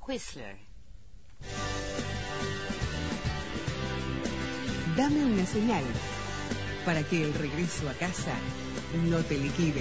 Whistler. Dame una señal para que el regreso a casa no te liquide.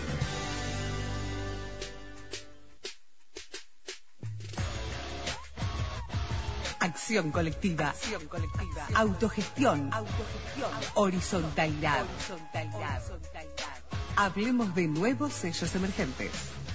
Acción colectiva. Acción colectiva. Autogestión. Autogestión. Horizontalidad. Horizontalidad. Hablemos de nuevos sellos emergentes.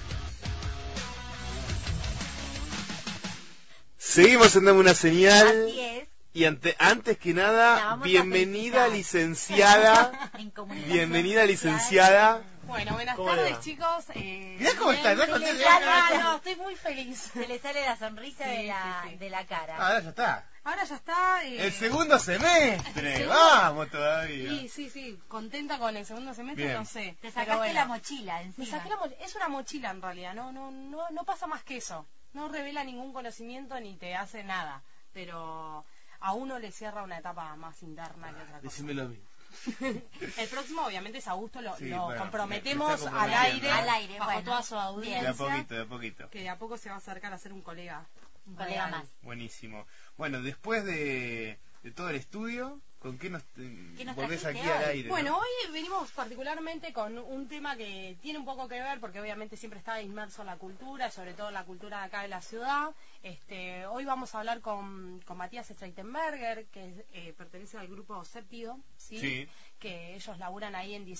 Seguimos en Dame una señal. Así es. Y antes que nada, bienvenida licenciada. Bienvenida licenciada. Bueno, buenas tardes, chicos. Mirá cómo está, ¿no? No, estoy muy feliz. Se le sale la sonrisa de la cara. Ahora ya está. Ahora ya está. El segundo semestre, vamos todavía. Sí, contenta con el segundo semestre, Bien. No sé. Te sacaste la mochila encima. Me saqué es una mochila en realidad, no pasa más que eso. No revela ningún conocimiento ni te hace nada, pero a uno le cierra una etapa más interna que otra cosa. Decímelo a mí. El próximo obviamente es Augusto, lo bueno, comprometemos me al está aire, comprometiendo. bajo Bueno, toda su audiencia, De a poquito. que de a poco se va a acercar a ser un colega colega más. Buenísimo. Bueno, después de todo el estudio, ¿con qué nos volvés trajiste aquí al hoy? aire? Bueno, ¿no? hoy venimos particularmente con un tema que tiene un poco que ver, porque obviamente siempre está inmerso en la cultura, sobre todo en la cultura de acá de la ciudad. Hoy vamos a hablar con Matías Streitenberger, que pertenece al grupo Séptido, ¿sí? Sí. Que ellos laburan ahí en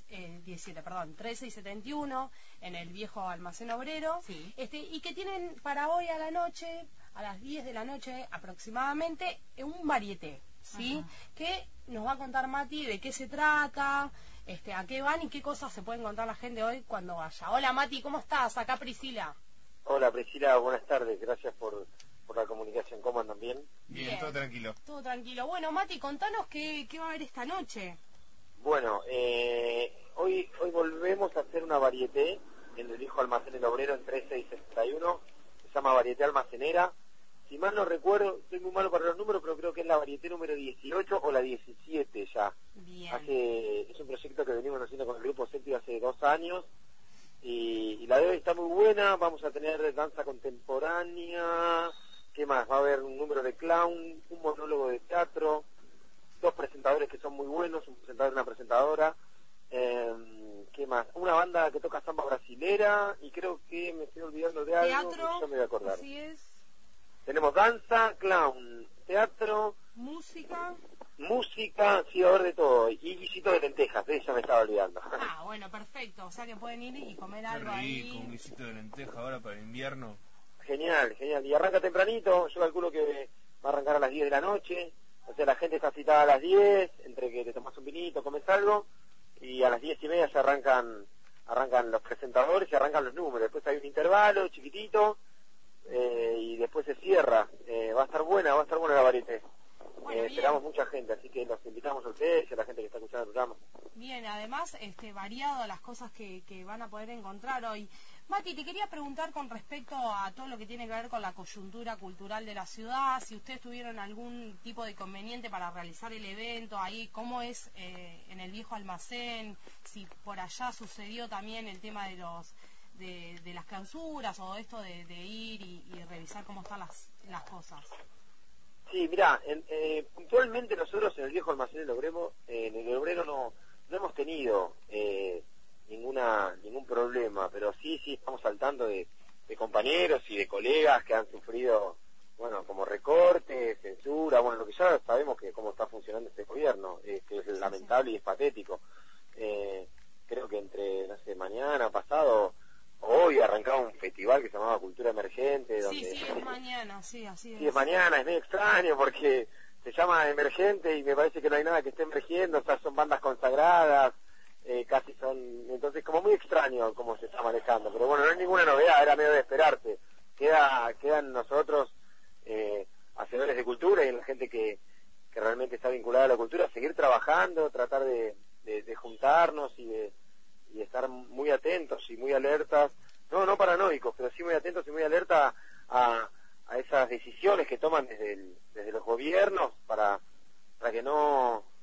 13 y 71, en el viejo almacén obrero, Sí. Y que tienen para hoy a la noche, a las 10 de la noche aproximadamente, un varieté, ¿sí? Ajá. Que nos va a contar Mati de qué se trata, a qué van y qué cosas se puede encontrar la gente hoy cuando vaya. Hola Mati, ¿cómo estás? Acá Priscila. Hola Priscila, buenas tardes, gracias por la comunicación, ¿cómo andan bien? Bien, todo tranquilo. Todo tranquilo. Bueno Mati, contanos qué va a haber esta noche. Bueno, hoy volvemos a hacer una varieté en el viejo almacén El Obrero en 13 y 61, se llama varieté almacenera. Si mal no recuerdo, estoy muy malo para los números, pero creo que es la varieté número 18 o la 17 ya. Bien. Es un proyecto que venimos haciendo con el grupo Séptido hace 2 años y la de hoy está muy buena. Vamos a tener danza contemporánea, ¿qué más? Va a haber un número de clown, un monólogo de teatro, 2 presentadores que son muy buenos, un presentador y una presentadora. ¿Qué más? Una banda que toca samba brasilera y creo que me estoy olvidando de algo, Teatro, pero yo me voy a acordar. así es. Tenemos danza, clown, teatro, Música. música, sí, va a haber de todo. Y guisito de lentejas, de ella me estaba olvidando. Ah, bueno, perfecto. O sea que pueden ir y comer Qué algo rico, un ahí. guisito de lenteja ahora para el invierno. Genial. Y arranca tempranito, yo calculo que va a arrancar a las 10 de la noche. O sea, la gente está citada a las 10, entre que te tomas un vinito, comes algo, y a las 10:30 ya arrancan los presentadores y arrancan los números. Después hay un intervalo chiquitito, y después se cierra. Va a estar buena la varieté. Bueno, esperamos mucha gente, así que los invitamos a ustedes y a la gente que está escuchando el programa. Bien, además, variado las cosas que van a poder encontrar hoy. Mati, te quería preguntar con respecto a todo lo que tiene que ver con la coyuntura cultural de la ciudad, si ustedes tuvieron algún tipo de inconveniente para realizar el evento ahí, cómo es en el viejo almacén, si por allá sucedió también el tema de las clausuras o esto de ir y revisar cómo están las cosas. Sí, mirá, puntualmente nosotros en el viejo almacén del Obrero, en el Obrero no hemos tenido ningún problema, pero sí estamos al tanto de compañeros y de colegas que han sufrido, bueno, como recortes, censura, bueno, lo que ya sabemos que cómo está funcionando este gobierno, que es lamentable y es patético. Creo que entre, no sé, mañana, pasado, hoy arrancaba un festival que se llamaba Cultura Emergente. Donde, Sí, es mañana, sí, así es. Sí, es mañana, es medio extraño porque se llama Emergente y me parece que no hay nada que esté emergiendo, o sea, son bandas consagradas, casi son, entonces como muy extraño cómo se está manejando, pero bueno, no es ninguna novedad, era medio de esperarse. Quedan nosotros, hacedores de cultura y en la gente que realmente está vinculada a la cultura, seguir trabajando, tratar de juntarnos y estar muy atentos y muy alertas, no paranoicos, pero sí muy atentos y muy alertas a esas decisiones que toman desde los gobiernos para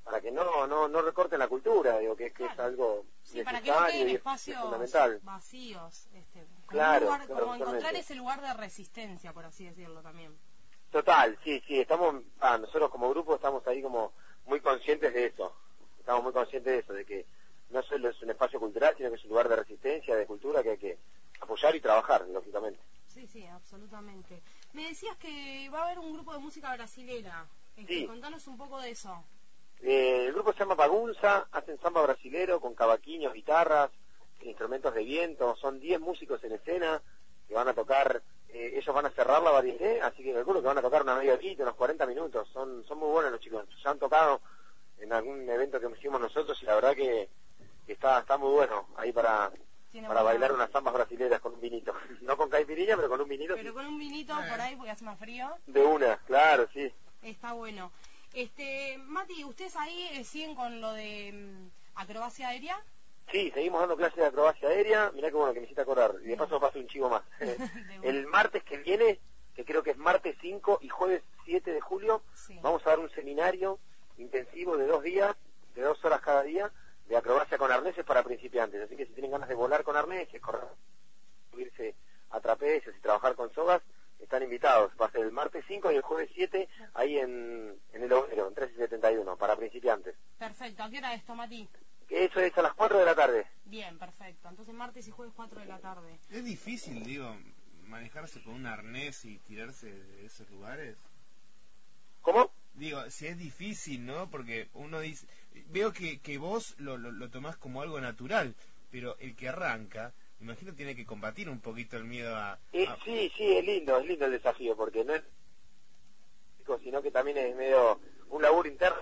para que no recorten la cultura, digo, que Claro. es algo Sí, para que no necesario queden y es espacios fundamental. vacíos. Como, Claro, un lugar, claro, como encontrar totalmente. ese lugar de resistencia, por así decirlo también. Total, sí, nosotros como grupo estamos ahí como muy conscientes de eso, de que no solo es un espacio cultural, sino que es un lugar de resistencia, de cultura que hay que apoyar y trabajar, lógicamente. Sí, absolutamente. Me decías que va a haber un grupo de música brasilera. Sí. Contanos un poco de eso. El grupo se llama Bagunza, hacen samba brasilero con cavaquinhos, guitarras, instrumentos de viento, son 10 músicos en escena que van a tocar, ellos van a cerrar la varieté, así que calculo que van a tocar una media horita, unos 40 minutos, son muy buenos los chicos, ya han tocado en algún evento que hicimos nosotros y la verdad que está muy bueno ahí para bailar unas zambas brasileras con un vinito, no con caipirinha, pero con un vinito. Pero sí. con un vinito por ahí porque hace más frío. De una, claro, sí. Está bueno. Mati, ¿ustedes ahí siguen con lo de acrobacia aérea? Sí, seguimos dando clases de acrobacia aérea. Mirá qué bueno que me hiciste acordar. Y de paso paso un chivo más. El martes que viene, que creo que es martes 5 y jueves 7 de julio, sí, vamos a dar un seminario intensivo de 2 días, de 2 horas cada día, de acrobacia con arneses para principiantes. Así que si tienen ganas de volar con arneses, correr, subirse a trapecios y trabajar con sogas, están invitados. Va a ser el martes 5 y el jueves 7, ahí en el Obrero, en 1371, para principiantes. Perfecto. ¿A qué hora es esto, Mati? Eso es a las 4 de la tarde. Bien, perfecto. Entonces martes y jueves 4 de la tarde. ¿Es difícil, digo, manejarse con un arnés y tirarse de esos lugares? ¿Cómo? Digo, si es difícil, ¿no? Porque uno dice, veo que vos lo tomás como algo natural, pero el que arranca, me imagino tiene que combatir un poquito el miedo a... Sí, es lindo el desafío, porque no es sino que también es medio un laburo interno,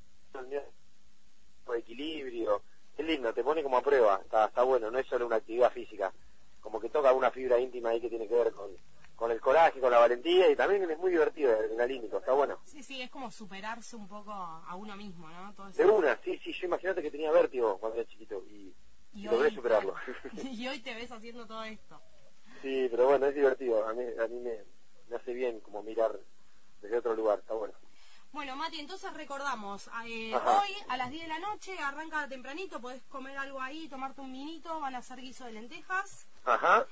de equilibrio, es lindo, te pone como a prueba, está bueno, no es solo una actividad física, como que toca una fibra íntima ahí que tiene que ver con el coraje, con la valentía, y también es muy divertido, es adrenalínico, está bueno. Sí, es como superarse un poco a uno mismo, ¿no? Todo eso. De una, sí, yo imagínate que tenía vértigo cuando era chiquito, y logré superarlo. Y hoy te ves haciendo todo esto. Sí, pero bueno, es divertido, a mí me hace bien como mirar desde otro lugar, está bueno. Bueno, Mati, entonces recordamos, hoy a las 10 de la noche arranca tempranito, podés comer algo ahí, tomarte un vinito, van a hacer guiso de lentejas. Ajá.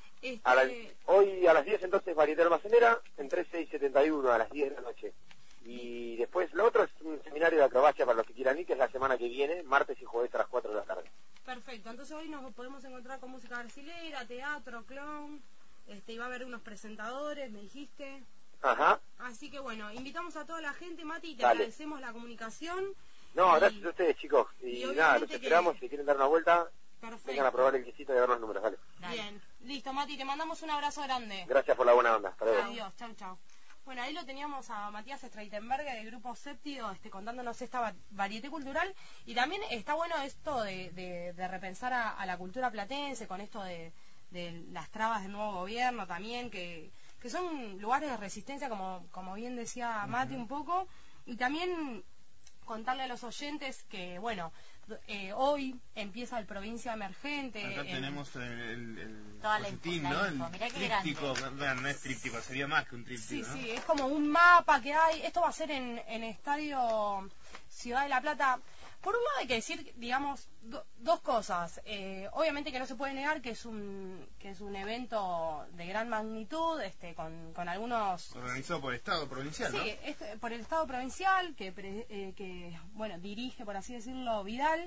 Hoy a las 10 entonces varieté almacenera, en 1371 a las 10 de la noche. Y después lo otro es un seminario de acrobacia para los que quieran ir, que es la semana que viene, martes y jueves a las 4 de la tarde. Perfecto, entonces hoy nos podemos encontrar con música brasileña, teatro, clown, y va a haber unos presentadores, me dijiste. Ajá. Así que bueno, invitamos a toda la gente, Mati, te Dale. agradecemos la comunicación. No, gracias a ustedes, chicos. Y nada, los esperamos, si quieren dar una vuelta, perfecto, vengan a probar el quesito y a ver los números, dale. Bien, listo, Mati, te mandamos un abrazo grande. Gracias por la buena onda, hasta luego. Adiós, chau. Bueno, ahí lo teníamos a Matías Streitenberger del Grupo Séptido, contándonos esta varieté cultural, y también está bueno esto de repensar a la cultura platense con esto de las trabas del nuevo gobierno también, que son lugares de resistencia, como bien decía Mati un poco, y también contarle a los oyentes que, bueno, hoy empieza el Provincia Emergente. Acá tenemos el toda la bocetín, info, ¿no? El mirá qué tríptico, grande. bueno, no es tríptico, sería más que un tríptico, ¿no? Sí, es como un mapa que hay. Esto va a ser en Estadio Ciudad de la Plata. Por un lado hay que decir, digamos, dos cosas. Obviamente que no se puede negar que es un evento de gran magnitud, con algunos... Organizado por el Estado provincial, ¿no? Sí, por el Estado provincial, que bueno, dirige, por así decirlo, Vidal.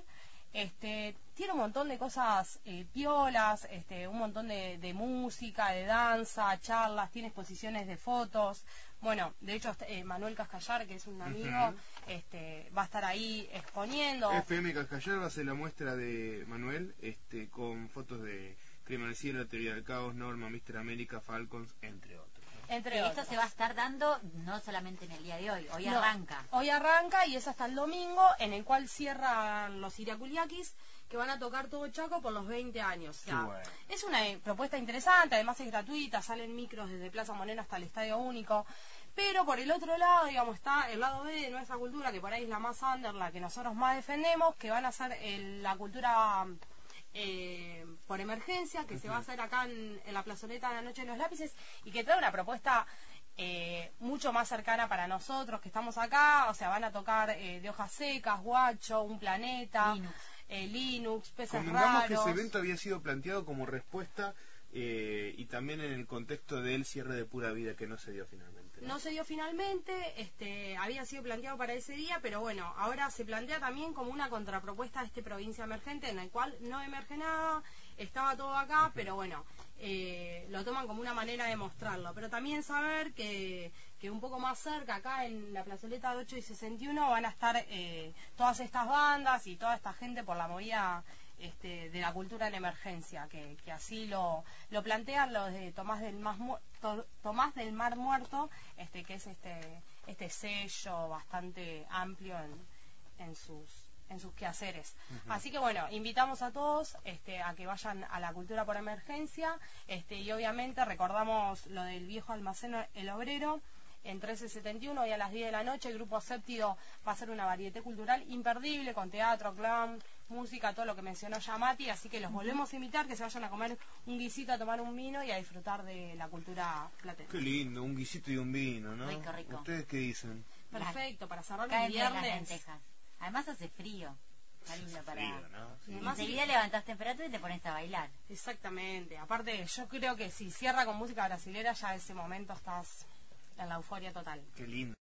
Tiene un montón de cosas piolas, un montón de música, de danza, charlas, tiene exposiciones de fotos. Bueno, de hecho, Manuel Cascallar, que es un amigo, va a estar ahí exponiendo. FM Cascallar va a ser la muestra de Manuel, con fotos de Clima del Cielo, Teoría del Caos, Norma, Mr. América, Falcons, entre otros. Esto se va a estar dando no solamente en el día de hoy, arranca. Hoy arranca y es hasta el domingo, en el cual cierran los Iriaculiakis, que van a tocar todo Chaco por los 20 años. O sea, bueno. Es una propuesta interesante, además es gratuita, salen micros desde Plaza Moreno hasta el Estadio Único. Pero por el otro lado, digamos, está el lado B de nuestra cultura, que por ahí es la más under, la que nosotros más defendemos, que van a ser la cultura por emergencia, que se va a hacer acá en la plazoleta de la Noche de los Lápices, y que trae una propuesta mucho más cercana para nosotros que estamos acá. O sea, van a tocar De Hojas Secas, Guacho, Un Planeta, Linux, Peces Convengamos Raros. que ese evento había sido planteado como respuesta y también en el contexto del cierre de Pura Vida, que no se dio finalmente. No se dio finalmente, había sido planteado para ese día, pero bueno, ahora se plantea también como una contrapropuesta a Provincia Emergente, en el cual no emerge nada, estaba todo acá, pero bueno, lo toman como una manera de mostrarlo. Pero también saber que un poco más cerca, acá en la plazoleta de 8 y 61, van a estar todas estas bandas y toda esta gente por la movida de la cultura en emergencia, que así lo plantean los de Tomás del Mar Muerto, que es este sello bastante amplio en sus quehaceres. Así que bueno, invitamos a todos a que vayan a la cultura por emergencia, y obviamente recordamos lo del viejo almacén El Obrero en 1371, hoy a las 10 de la noche. El Grupo Séptido va a hacer una varieté cultural imperdible con teatro, clown, música, todo lo que mencionó ya Mati, así que los volvemos a invitar, que se vayan a comer un guisito, a tomar un vino y a disfrutar de la cultura platense. Qué lindo, un guisito y un vino, ¿no? Rico, rico. ¿Ustedes qué dicen? Perfecto, para cerrar Caen el bien las viernes. lentejas. Además hace frío. Está lindo para... Frío, ¿no? Sí. Además, Enseguida levantás temperatura y te pones a bailar. exactamente. Aparte, yo creo que si cierra con música brasilera, ya en ese momento estás en la euforia total. Qué lindo.